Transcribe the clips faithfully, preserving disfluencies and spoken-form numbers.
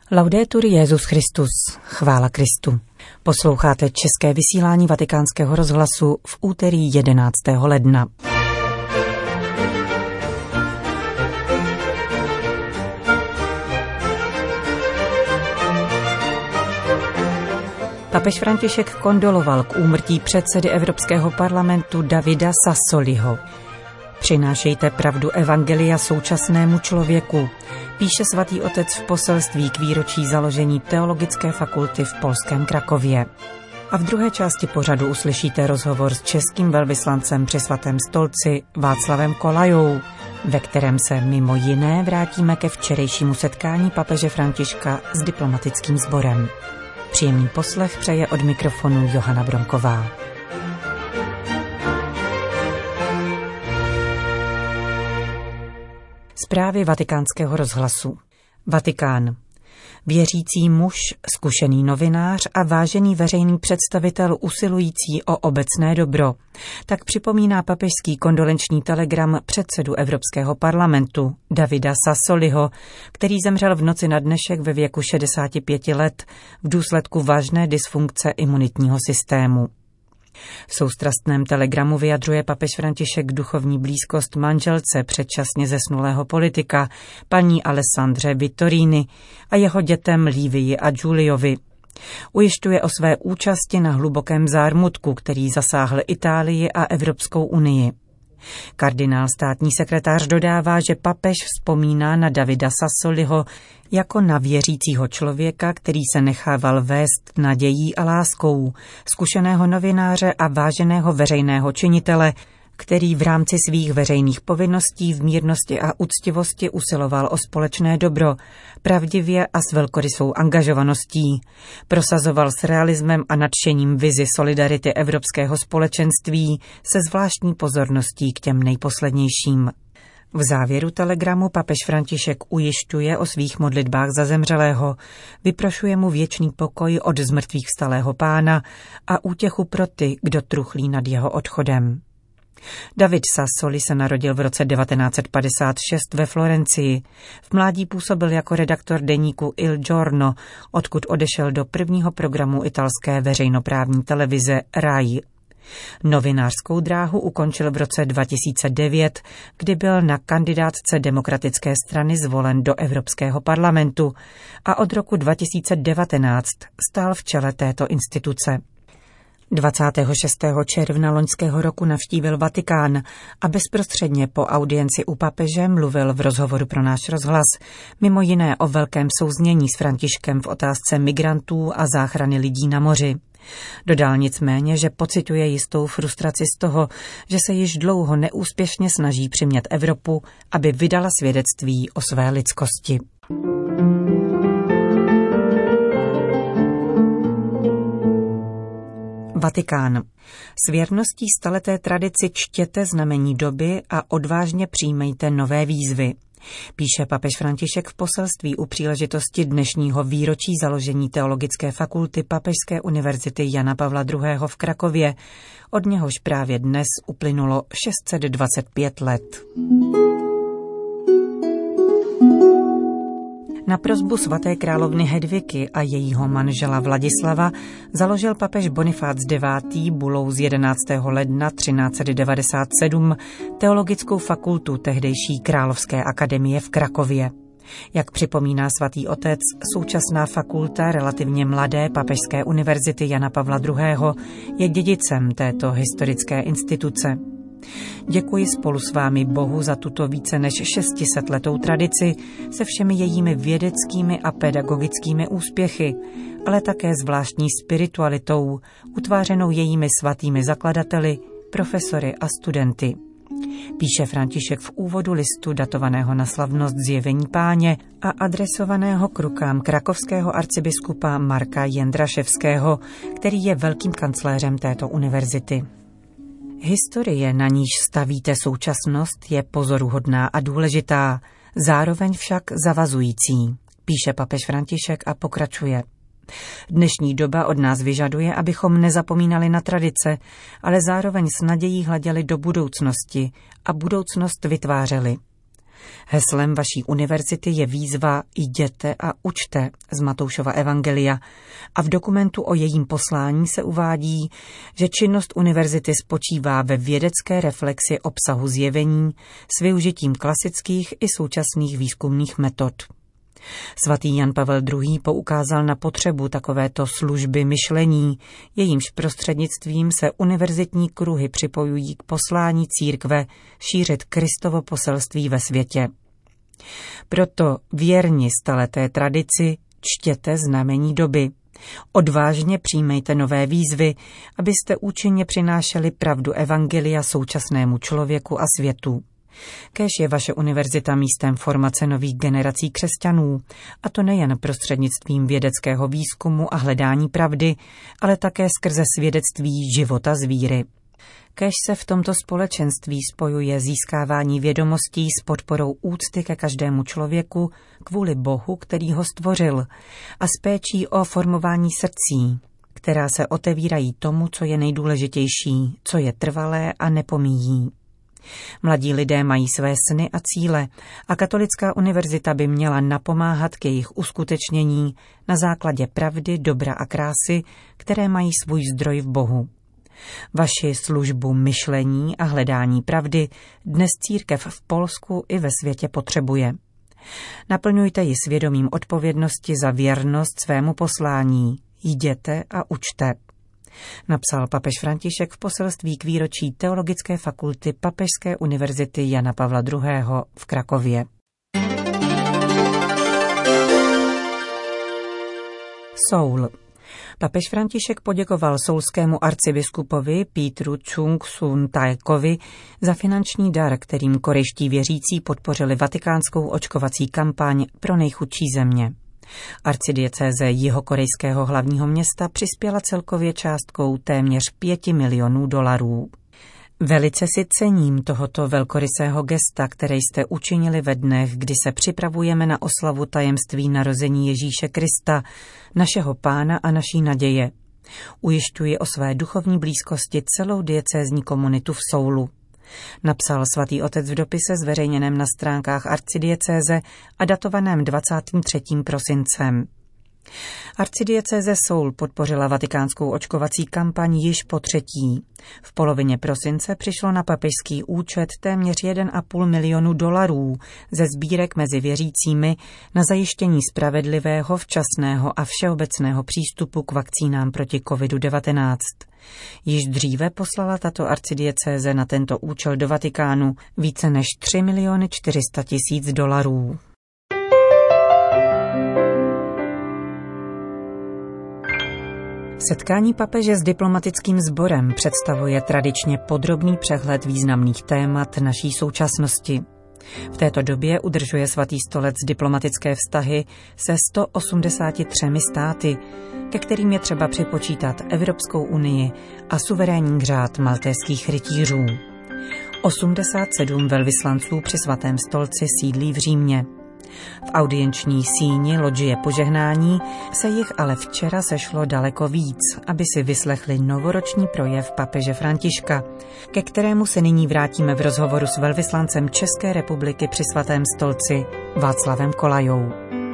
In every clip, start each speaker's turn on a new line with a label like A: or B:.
A: Laudetur Jesus Christus, chvála Kristu. Posloucháte české vysílání Vatikánského rozhlasu v úterý jedenáctého ledna. Papež František kondoloval k úmrtí předsedy Evropského parlamentu Davida Sassoliho. Přinášejte pravdu evangelia současnému člověku, píše svatý otec v poselství k výročí založení Teologické fakulty v polském Krakově. A v druhé části pořadu uslyšíte rozhovor s českým velvyslancem při Svatém stolci Václavem Kolajou, ve kterém se mimo jiné vrátíme ke včerejšímu setkání papeže Františka s diplomatickým sborem. Příjemný poslech přeje od mikrofonu Johana Bronková. Zprávy Vatikánského rozhlasu. Vatikán. Věřící muž, zkušený novinář a vážený veřejný představitel usilující o obecné dobro. Tak připomíná papežský kondolenční telegram předsedu Evropského parlamentu Davida Sassoliho, který zemřel v noci na dnešek ve věku šedesáti pěti let v důsledku vážné dysfunkce imunitního systému. V soustrastném telegramu vyjadřuje papež František duchovní blízkost manželce předčasně zesnulého politika, paní Alessandře Vittorini, a jeho dětem Lívii a Giuliovi. Ujišťuje o své účasti na hlubokém zármutku, který zasáhl Itálii a Evropskou unii. Kardinál státní sekretář dodává, že papež vzpomíná na Davida Sassoliho jako na věřícího člověka, který se nechával vést nadějí a láskou, zkušeného novináře a váženého veřejného činitele, který v rámci svých veřejných povinností v mírnosti a úctivosti usiloval o společné dobro, pravdivě a s velkorysou angažovaností. Prosazoval s realismem a nadšením vizi solidarity evropského společenství se zvláštní pozorností k těm nejposlednějším. V závěru telegramu papež František ujišťuje o svých modlitbách za zemřelého, vyprošuje mu věčný pokoj od zmrtvých vstalého Pána a útěchu pro ty, kdo truchlí nad jeho odchodem. David Sassoli se narodil v roce devatenáct set padesát šest ve Florencii. V mládí působil jako redaktor deníku Il Giorno, odkud odešel do prvního programu italské veřejnoprávní televize Rai. Novinářskou dráhu ukončil v roce dva tisíce devět, kdy byl na kandidátce Demokratické strany zvolen do Evropského parlamentu a od roku dva tisíce devatenáct stál v čele této instituce. dvacátého šestého června loňského roku navštívil Vatikán a bezprostředně po audienci u papeže mluvil v rozhovoru pro náš rozhlas mimo jiné o velkém souznění s Františkem v otázce migrantů a záchrany lidí na moři. Dodal nicméně, že pociťuje jistou frustraci z toho, že se již dlouho neúspěšně snaží přimět Evropu, aby vydala svědectví o své lidskosti. Vatikán. S věrností staleté tradici čtěte znamení doby a odvážně přijmejte nové výzvy, píše papež František v poselství u příležitosti dnešního výročí založení Teologické fakulty Papežské univerzity Jana Pavla druhého. v Krakově, od něhož právě dnes uplynulo šest set dvacet pět let. Na prosbu svaté královny Hedviky a jejího manžela Vladislava založil papež Bonifác devátý. bulou z jedenáctého ledna třináct set devadesát sedm Teologickou fakultu tehdejší Královské akademie v Krakově. Jak připomíná svatý otec, současná fakulta relativně mladé Papežské univerzity Jana Pavla druhého. je dědicem této historické instituce. Děkuji spolu s vámi Bohu za tuto více než šestisetletou tradici se všemi jejími vědeckými a pedagogickými úspěchy, ale také zvláštní spiritualitou, utvářenou jejími svatými zakladateli, profesory a studenty. Píše František v úvodu listu datovaného na slavnost Zjevení Páně a adresovaného k rukám krakovského arcibiskupa Marka Jendraševského, který je velkým kancléřem této univerzity. Historie, na níž stavíte současnost, je pozoruhodná a důležitá, zároveň však zavazující, píše papež František a pokračuje. Dnešní doba od nás vyžaduje, abychom nezapomínali na tradice, ale zároveň s nadějí hleděli do budoucnosti a budoucnost vytvářeli. Heslem vaší univerzity je výzva Jděte a učte z Matoušova evangelia a v dokumentu o jejím poslání se uvádí, že činnost univerzity spočívá ve vědecké reflexi obsahu zjevení s využitím klasických i současných výzkumných metod. Svatý Jan Pavel druhý. Poukázal na potřebu takovéto služby myšlení, jejímž prostřednictvím se univerzitní kruhy připojují k poslání církve šířit Kristovo poselství ve světě. Proto věrni staleté tradici čtěte znamení doby. Odvážně přijmejte nové výzvy, abyste účinně přinášeli pravdu evangelia současnému člověku a světu. Kéž je vaše univerzita místem formace nových generací křesťanů, a to nejen prostřednictvím vědeckého výzkumu a hledání pravdy, ale také skrze svědectví života z víry. Kéž se v tomto společenství spojuje získávání vědomostí s podporou úcty ke každému člověku kvůli Bohu, který ho stvořil, a s péčí o formování srdcí, která se otevírají tomu, co je nejdůležitější, co je trvalé a nepomíjí. Mladí lidé mají své sny a cíle a Katolická univerzita by měla napomáhat k jejich uskutečnění na základě pravdy, dobra a krásy, které mají svůj zdroj v Bohu. Vaši službu myšlení a hledání pravdy dnes církev v Polsku i ve světě potřebuje. Naplňujte ji svědomím odpovědnosti za věrnost svému poslání. Jděte a učte. Napsal papež František v poselství k výročí Teologické fakulty Papežské univerzity Jana Pavla druhého. v Krakově. Soul. Papež František poděkoval soulskému arcibiskupovi Pítru Chung-Sun-Taekovi za finanční dar, kterým korejští věřící podpořili vatikánskou očkovací kampaň pro nejchudší země. Arcidiecéze jihokorejského hlavního města přispěla celkově částkou téměř pěti milionů dolarů. Velice si cením tohoto velkorysého gesta, které jste učinili ve dnech, kdy se připravujeme na oslavu tajemství narození Ježíše Krista, našeho Pána a naší naděje. Ujišťuji o své duchovní blízkosti celou diecézní komunitu v Soulu. Napsal svatý otec v dopise zveřejněném na stránkách arcidiecéze a datovaném dvacátým třetím prosincem. Arcidiecéze Soul podpořila vatikánskou očkovací kampaň již po třetí. V polovině prosince přišlo na papežský účet téměř jeden a půl milionu dolarů ze sbírek mezi věřícími na zajištění spravedlivého, včasného a všeobecného přístupu k vakcínám proti kovidu devatenáct. Již dříve poslala tato arcidiecéze na tento účel do Vatikánu více než tři miliony čtyři sta tisíc dolarů. Setkání papeže s diplomatickým sborem představuje tradičně podrobný přehled významných témat naší současnosti. V této době udržuje Svatý stolec diplomatické vztahy se sto osmdesáti třemi státy, ke kterým je třeba připočítat Evropskou unii a suverénní řád maltéských rytířů. osmdesát sedm velvyslanců při Svatém stolci sídlí v Římě. V audienční síni lodžie požehnání se jich ale včera sešlo daleko víc, aby si vyslechli novoroční projev papeže Františka, ke kterému se nyní vrátíme v rozhovoru s velvyslancem České republiky při Svatém stolci Václavem Kolajou.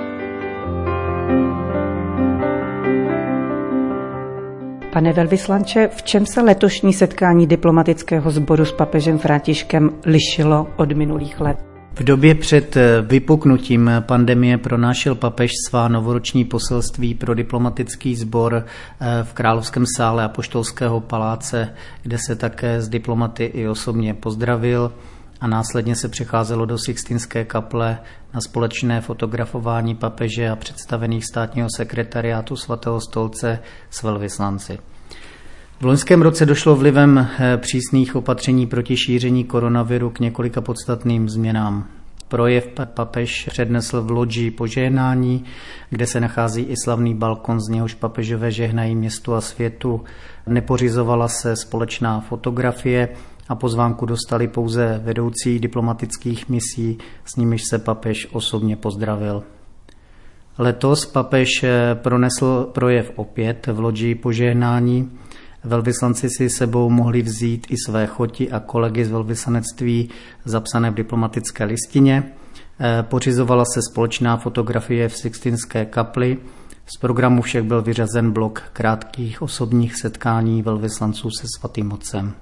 A: Pane velvyslanče, v čem se letošní setkání diplomatického sboru s papežem Františkem lišilo od minulých let?
B: V době před vypuknutím pandemie pronášel papež svá novoroční poselství pro diplomatický sbor v Královském sále Apoštolského paláce, kde se také s diplomaty i osobně pozdravil a následně se přecházelo do Sixtinské kaple na společné fotografování papeže a představených státního sekretariátu Svatého stolce s velvyslanci. V loňském roce došlo vlivem přísných opatření proti šíření koronaviru k několika podstatným změnám. Projev papež přednesl v lodži požehnání, kde se nachází i slavný balkon, z něhož papežové žehnají městu a světu. Nepořizovala se společná fotografie a pozvánku dostali pouze vedoucí diplomatických misí, s nimiž se papež osobně pozdravil. Letos papež pronesl projev opět v lodži požehnání, Velvyslanci si sebou mohli vzít i své choti a kolegy z velvyslanectví zapsané v diplomatické listině. Pořizovala se společná fotografie v Sixtinské kapli. Z programu však byl vyřazen blok krátkých osobních setkání velvyslanců se Svatým Otcem.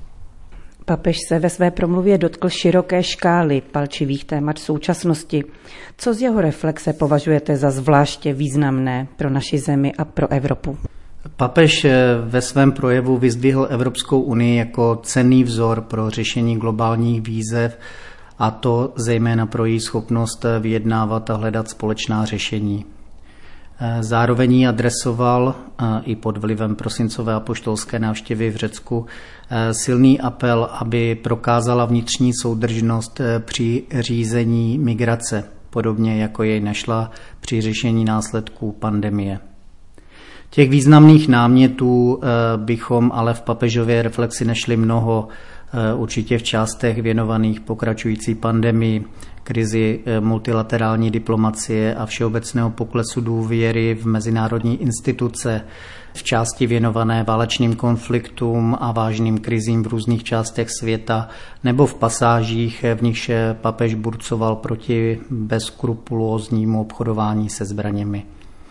A: Papež se ve své promluvě dotkl široké škály palčivých témat současnosti. Co z jeho reflexe považujete za zvláště významné pro naši zemi a pro Evropu?
B: Papež ve svém projevu vyzdvihl Evropskou unii jako cenný vzor pro řešení globálních výzev, a to zejména pro její schopnost vyjednávat a hledat společná řešení. Zároveň ji adresoval i pod vlivem prosincové apoštolské návštěvy v Řecku silný apel, aby prokázala vnitřní soudržnost při řízení migrace, podobně jako jej našla při řešení následků pandemie. Těch významných námětů bychom ale v papežově reflexi našli mnoho, určitě v částech věnovaných pokračující pandemii, krizi multilaterální diplomacie a všeobecného poklesu důvěry v mezinárodní instituce, v části věnované válečným konfliktům a vážným krizím v různých částech světa, nebo v pasážích, v nichž papež burcoval proti bezskrupulóznímu obchodování se zbraněmi.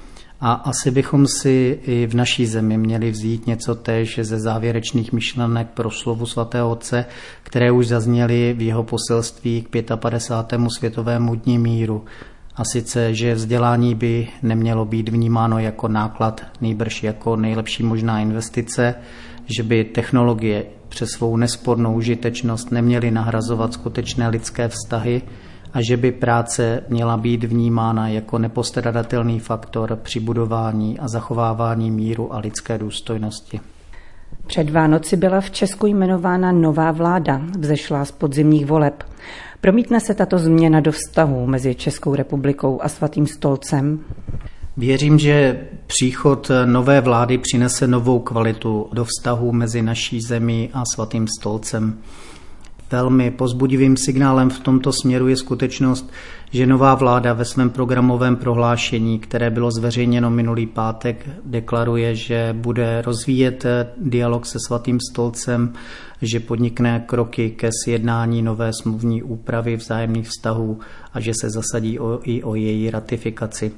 B: A asi bychom si i v naší zemi měli vzít něco též ze závěrečných myšlenek proslovu svatého Otce, které už zazněly v jeho poselství k padesátému pátému světovému dni míru. A sice, že vzdělání by nemělo být vnímáno jako náklad, nýbrž jako nejlepší možná investice, že by technologie přes svou nespornou užitečnost neměly nahrazovat skutečné lidské vztahy, a že by práce měla být vnímána jako nepostradatelný faktor při budování a zachovávání míru a lidské důstojnosti.
A: Před Vánoci byla v Česku jmenována nová vláda, vzešlá z podzimních voleb. Promítne se tato změna do vztahů mezi Českou republikou a Svatým stolcem?
B: Věřím, že příchod nové vlády přinese novou kvalitu do vztahů mezi naší zemí a Svatým stolcem. Velmi povzbudivým signálem v tomto směru je skutečnost, že nová vláda ve svém programovém prohlášení, které bylo zveřejněno minulý pátek, deklaruje, že bude rozvíjet dialog se Svatým stolcem, že podnikne kroky ke sjednání nové smluvní úpravy vzájemných vztahů a že se zasadí o, i o její ratifikaci.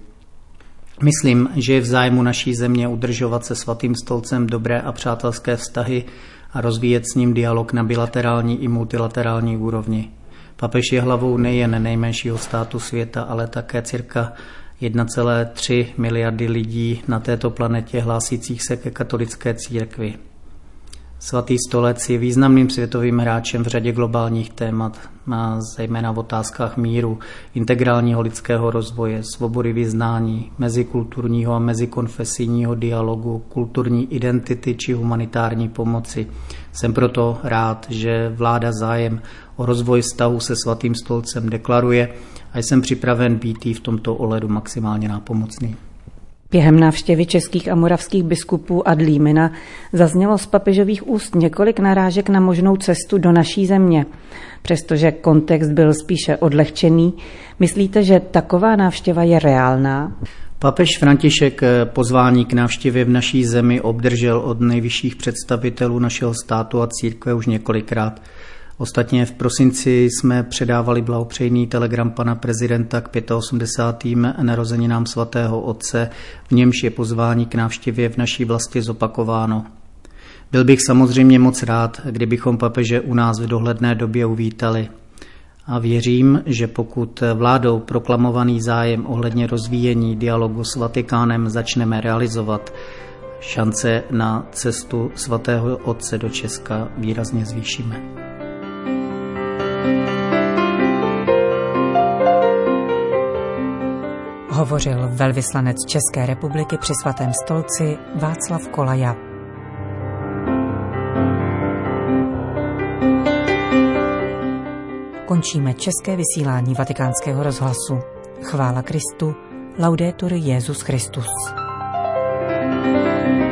B: Myslím, že je v zájmu naší země udržovat se Svatým stolcem dobré a přátelské vztahy a rozvíjet s ním dialog na bilaterální i multilaterální úrovni. Papež je hlavou nejen nejmenšího státu světa, ale také cirka jedna celá tři miliardy lidí na této planetě hlásících se ke katolické církvi. Svatý stolec je významným světovým hráčem v řadě globálních témat, má zejména v otázkách míru, integrálního lidského rozvoje, svobody vyznání, mezikulturního a mezikonfesijního dialogu, kulturní identity či humanitární pomoci. Jsem proto rád, že vláda zájem o rozvoj vztahu se Svatým stolcem deklaruje a jsem připraven být jí v tomto ohledu maximálně nápomocný.
A: Během návštěvy českých a moravských biskupů a Dlímina zaznělo z papežových úst několik narážek na možnou cestu do naší země. Přestože kontext byl spíše odlehčený, myslíte, že taková návštěva je reálná?
B: Papež František pozvání k návštěvě v naší zemi obdržel od nejvyšších představitelů našeho státu a církve už několikrát. Ostatně v prosinci jsme předávali blahopřejný telegram pana prezidenta k osmdesátým pátým narozeninám svatého Otce, v němž je pozvání k návštěvě v naší vlasti zopakováno. Byl bych samozřejmě moc rád, kdybychom papeže u nás v dohledné době uvítali. A věřím, že pokud vládou proklamovaný zájem ohledně rozvíjení dialogu s Vatikánem začneme realizovat, šance na cestu svatého Otce do Česka výrazně zvýšíme.
A: Hovořil velvyslanec České republiky při Svatém stolci Václav Kolaja. Končíme české vysílání Vatikánského rozhlasu. Chvála Kristu, laudetur Jesus Christus.